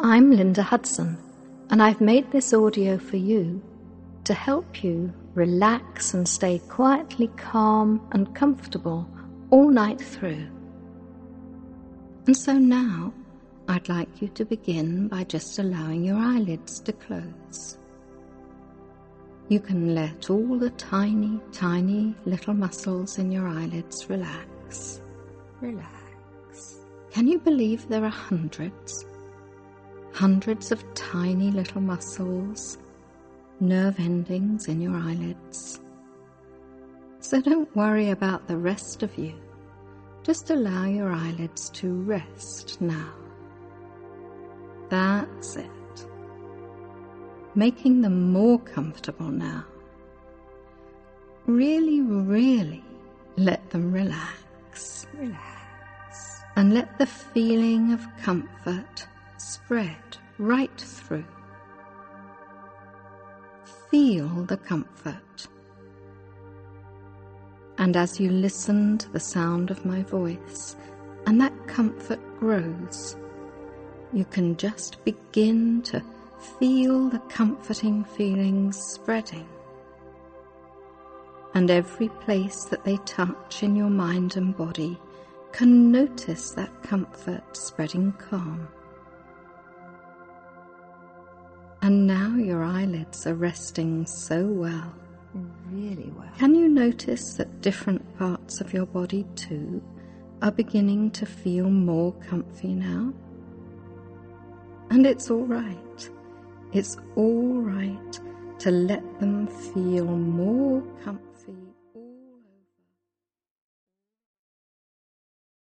I'm Linda Hudson, and I've made this audio for you to help you relax and stay quietly calm and comfortable all night through. And so now, I'd like you to begin by just allowing your eyelids to close. You can let all the tiny, tiny little muscles in your eyelids relax. Relax. Can you believe there are hundreds of tiny little muscles, nerve endings in your eyelids? So don't worry about the rest of you. Just allow your eyelids to rest now. That's it. Making them more comfortable now. Really, really let them relax. Relax. And let the feeling of comfort spread right through. Feel the comfort. And as you listen to the sound of my voice, and that comfort grows, you can just begin to feel the comforting feelings spreading. And every place that they touch in your mind and body can notice that comfort spreading calm. And now your eyelids are resting so well. Really well. Can you notice that different parts of your body too are beginning to feel more comfy now? And it's all right. It's all right to let them feel more comfy.